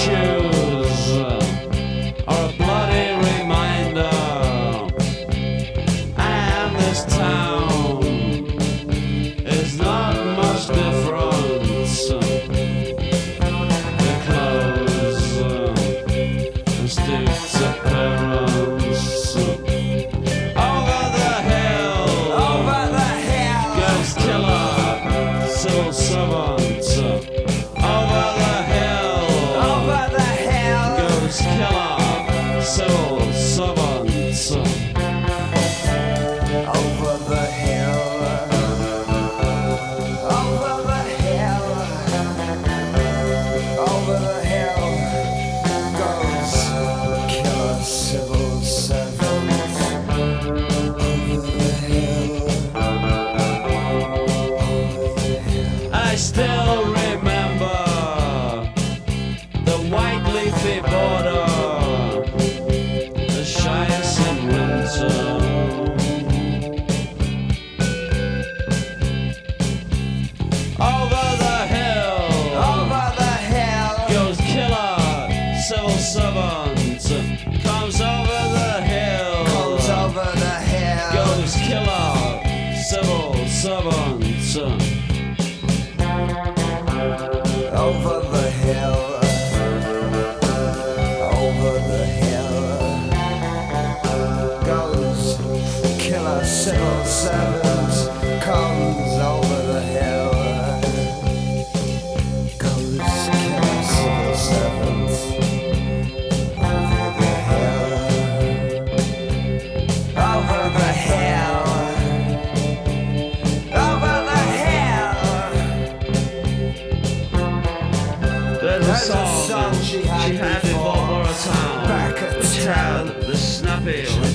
shoes are a bloody reminder, and this town is not much difference. The clothes and sticks of parents. Over the hill goes killer civil servant. Over the hill goes killer civil servant. Over the hill, over the hill, over the hill goes killer civil servant. Over the hill, over the hill. I still remember the white leafy border, the shies in winter. Over the hill goes killer civil servant. Comes over the hill goes killer civil servant. Over the hill, over the hill goes killer civil servant. Comes over the hill, goes killer civil servant. Over the hill, over the hill, over the hill. There's a song she she had before Borough Town. Back at She town. had the snappy